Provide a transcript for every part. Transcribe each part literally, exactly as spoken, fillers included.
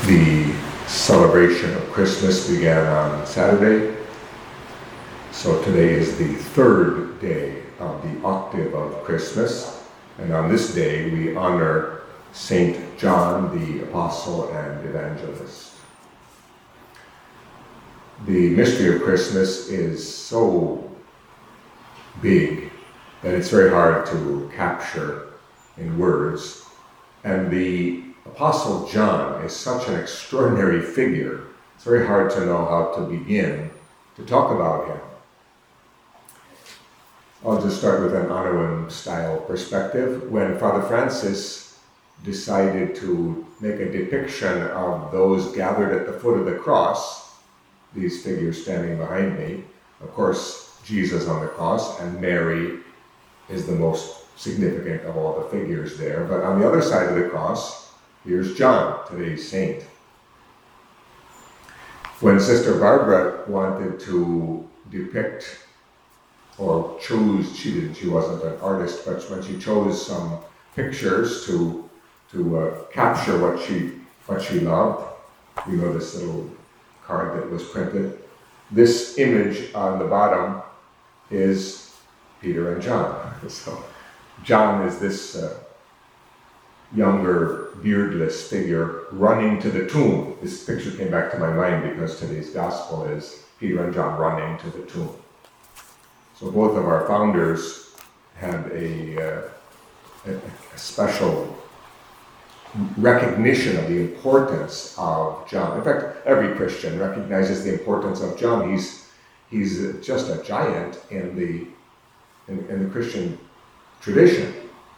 The celebration of Christmas began on Saturday, so today is the third day of the octave of Christmas, and on this day we honor Saint John the Apostle and Evangelist. The mystery of Christmas is so big that it's very hard to capture in words, and the Apostle John is such an extraordinary figure, it's very hard to know how to begin to talk about him. I'll just start with an Anawan style perspective. When Father Francis decided to make a depiction of those gathered at the foot of the cross, these figures standing behind me, of course Jesus on the cross and Mary is the most significant of all the figures there, but on the other side of the cross, here's John, today's saint. When Sister Barbara wanted to depict or chose, she didn't, she wasn't an artist, but when she chose some pictures to to uh, capture what she what she loved, you know, this little card that was printed. This image on the bottom is Peter and John. So John is this uh, younger, beardless figure running to the tomb. This picture came back to my mind because today's gospel is Peter and John running to the tomb. So both of our founders had a, uh, a, a special recognition of the importance of John. In fact, every Christian recognizes the importance of John. He's he's just a giant in the in, in the Christian tradition.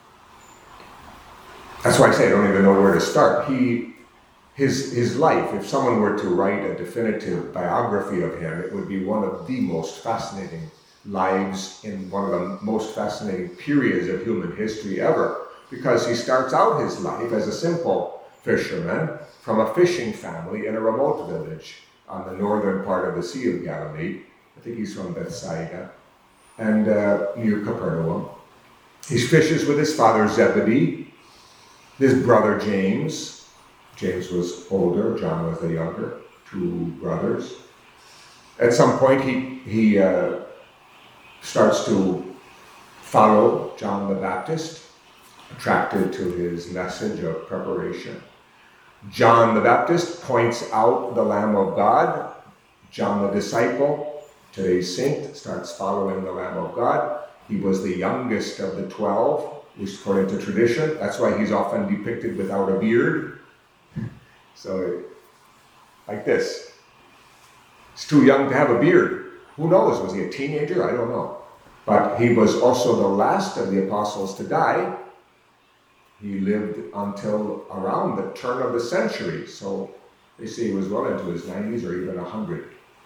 That's why I say I don't even know where to start. He, his, his life, if someone were to write a definitive biography of him, it would be one of the most fascinating lives in one of the most fascinating periods of human history ever, because he starts out his life as a simple fisherman from a fishing family in a remote village on the northern part of the Sea of Galilee. I think he's from Bethsaida, and uh, near Capernaum. He fishes with his father Zebedee, his brother James. James was older, John was the younger, two brothers. At some point he, he uh, starts to follow John the Baptist, attracted to his message of preparation. John the Baptist points out the Lamb of God. John the disciple, today's saint, starts following the Lamb of God. He was the youngest of the twelve, according to tradition. That's why he's often depicted without a beard. So, like this. He's too young to have a beard. Who knows? Was he a teenager? I don't know. But he was also the last of the apostles to die. He lived until around the turn of the century. So they say he was well into his nineties or even one hundred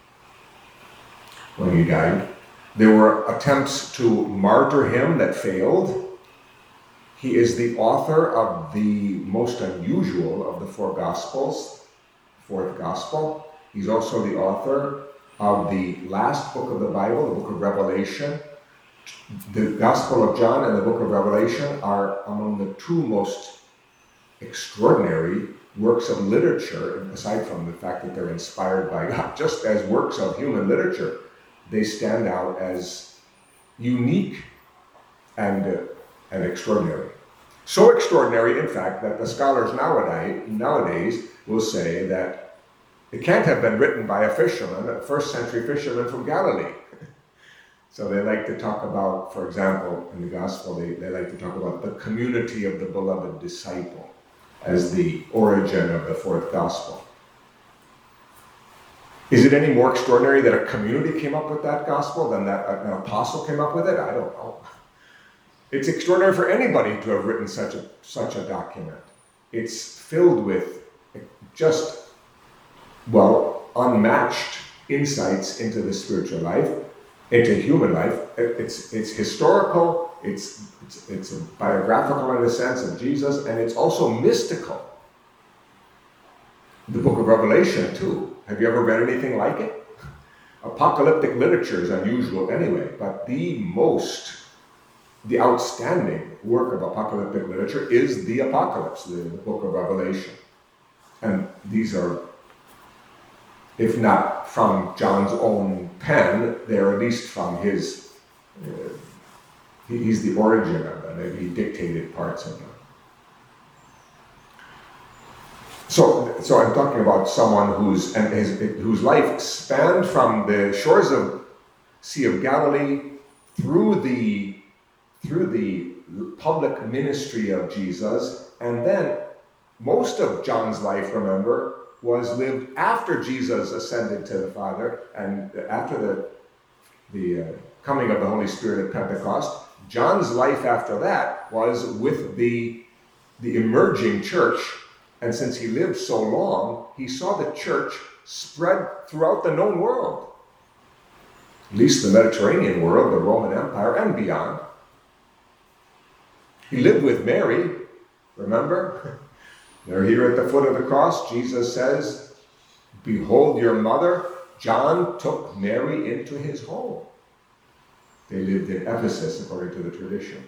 when he died. There were attempts to martyr him that failed. He is the author of the most unusual of the four Gospels, fourth Gospel. He's also the author of the last book of the Bible, the book of Revelation. The Gospel of John and the book of Revelation are among the two most extraordinary works of literature, aside from the fact that they're inspired by God. Just as works of human literature, they stand out as unique and uh, and extraordinary. So extraordinary, in fact, that the scholars nowadays, nowadays will say that it can't have been written by a fisherman, a first century fisherman from Galilee. So they like to talk about, for example, in the gospel, they, they like to talk about the community of the beloved disciple as the origin of the fourth gospel. Is it any more extraordinary that a community came up with that gospel than that an apostle came up with it? I don't know. It's extraordinary for anybody to have written such a such a document. It's filled with just, well, unmatched insights into the spiritual life, into human life. It's it's historical, it's, it's, it's biographical in a sense of Jesus, and it's also mystical. The book of Revelation, too. Have you ever read anything like it? Apocalyptic literature is unusual anyway, but the most The outstanding work of apocalyptic literature is the Apocalypse, the, the book of Revelation. and these are, if not from John's own pen, they're at least from his, uh, he, he's the origin of them. Maybe he dictated parts of them. So, so I'm talking about someone whose and his, whose life spanned from the shores of Sea of Galilee through the through the public ministry of Jesus, and then most of John's life, remember, was lived after Jesus ascended to the Father and after the the uh, coming of the Holy Spirit at Pentecost. John's life after that was with the the emerging church. And since he lived so long, he saw the church spread throughout the known world, at least the Mediterranean world, the Roman Empire, and beyond. He lived with Mary, remember? They're here at the foot of the cross. Jesus says, "Behold your mother." John took Mary into his home. They lived in Ephesus, according to the tradition.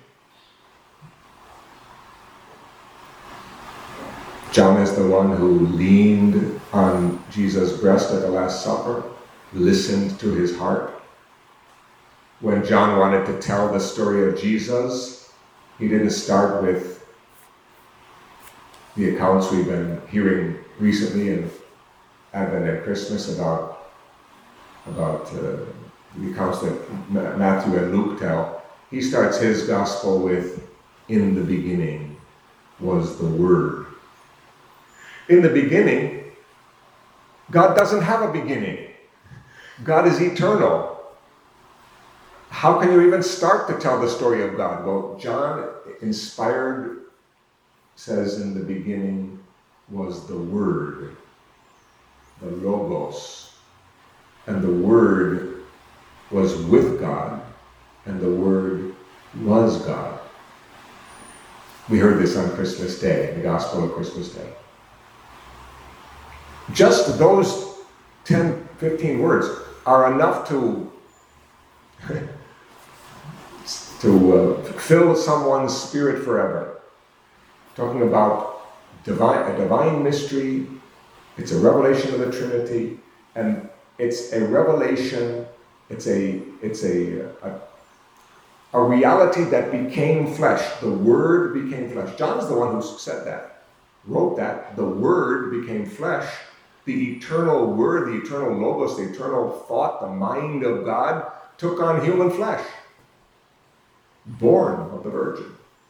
John is the one who leaned on Jesus' breast at the Last Supper, listened to his heart. When John wanted to tell the story of Jesus, he didn't start with the accounts we've been hearing recently in Advent and Christmas about, about uh, the accounts that Matthew and Luke tell. He starts his gospel with, "In the beginning was the Word." In the beginning, God doesn't have a beginning. God is eternal. How can you even start to tell the story of God? Well, John, inspired, says, "In the beginning was the Word," the Logos. And the Word was with God, and the Word was God. We heard this on Christmas Day, the Gospel of Christmas Day. Just those ten, fifteen words are enough to, to uh, fill someone's spirit forever. Talking about divine, a divine mystery, it's a revelation of the Trinity, and it's a revelation, it's a, it's a, a, a reality that became flesh. The Word became flesh. John's the one who said that, wrote that. The Word became flesh. The eternal Word, the eternal Logos, the eternal thought, the mind of God, took on human flesh, born of the Virgin.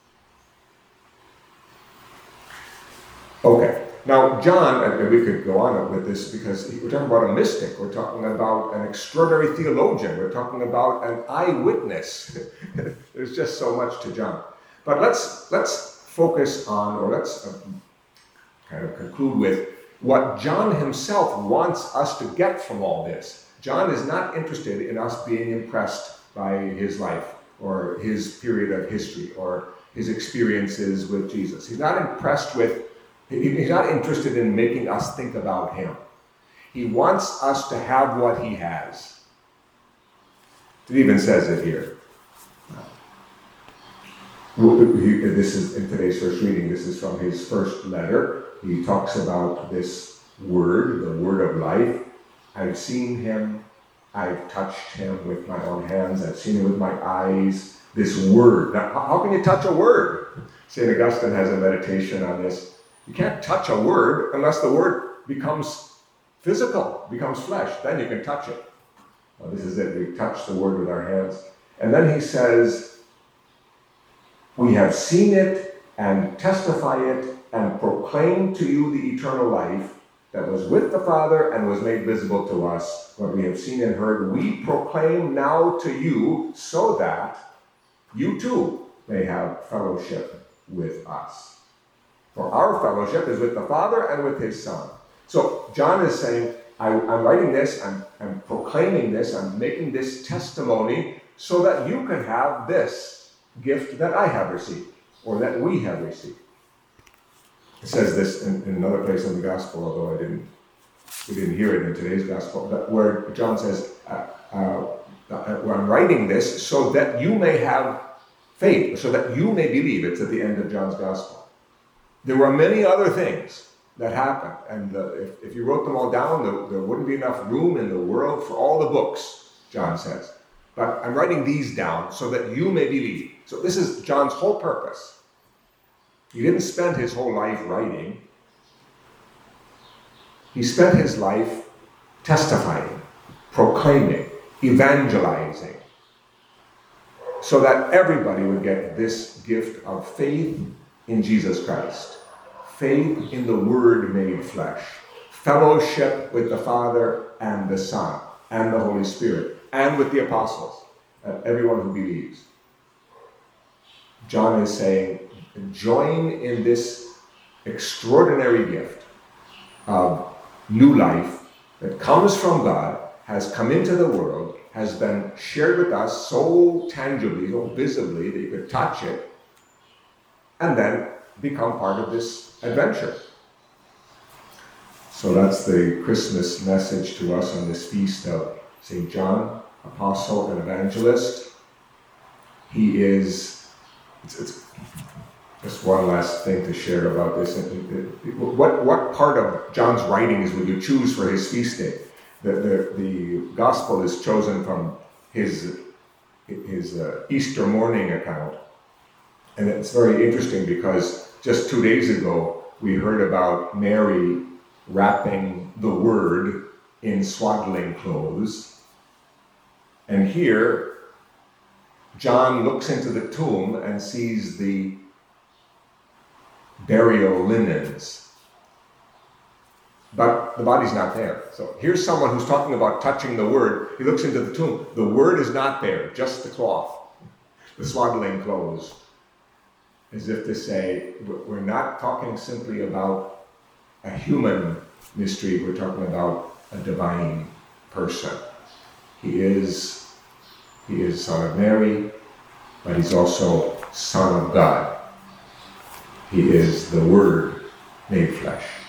Okay, now John, and we could go on with this because we're talking about a mystic, we're talking about an extraordinary theologian, we're talking about an eyewitness. There's just so much to John. But let's, let's focus on, or let's uh, kind of conclude with what John himself wants us to get from all this. John is not interested in us being impressed by his life or his period of history or his experiences with Jesus. He's not impressed with, he's not interested in making us think about him. He wants us to have what he has. It even says it here. This is in today's first reading. This is from his first letter. He talks about this Word, the Word of life. I've seen him. I've touched him with my own hands. I've seen him with my eyes. This Word. Now, how can you touch a word? Saint Augustine has a meditation on this. You can't touch a word unless the word becomes physical, becomes flesh. Then you can touch it. Well, this is it. We touch the Word with our hands. And then he says, we have seen it and testify it and proclaim to you the eternal life that was with the Father and was made visible to us. What we have seen and heard, we proclaim now to you so that you too may have fellowship with us. For our fellowship is with the Father and with his Son. So John is saying, I, I'm writing this, I'm, I'm proclaiming this, I'm making this testimony so that you can have this gift that I have received, or that we have received. It says this in, in another place in the Gospel, although I didn't, we didn't hear it in today's Gospel, but where John says, uh, uh, uh, I'm writing this so that you may have faith, so that you may believe. It's at the end of John's Gospel. There were many other things that happened. And uh, if, if you wrote them all down, there, there wouldn't be enough room in the world for all the books, John says. But I'm writing these down so that you may believe. So this is John's whole purpose. He didn't spend his whole life writing. He spent his life testifying, proclaiming, evangelizing, so that everybody would get this gift of faith in Jesus Christ, faith in the Word made flesh, fellowship with the Father and the Son and the Holy Spirit, and with the apostles, and everyone who believes. John is saying, join in this extraordinary gift of new life that comes from God, has come into the world, has been shared with us so tangibly, so visibly that you could touch it, and then become part of this adventure. So that's the Christmas message to us on this feast of Saint John, apostle and evangelist. He is, it's, it's just one last thing to share about this. What, what part of John's writings would you choose for his feast day? The, the, the gospel is chosen from his, his uh, Easter morning account. And it's very interesting because just two days ago, we heard about Mary wrapping the Word in swaddling clothes. And here, John looks into the tomb and sees the burial linens. But the body's not there. So here's someone who's talking about touching the Word. He looks into the tomb. The Word is not there, just the cloth, the swaddling clothes. As if to say, we're not talking simply about a human mystery, we're talking about a divine person. He is, he is Son of Mary, but he's also Son of God. He is the Word made flesh.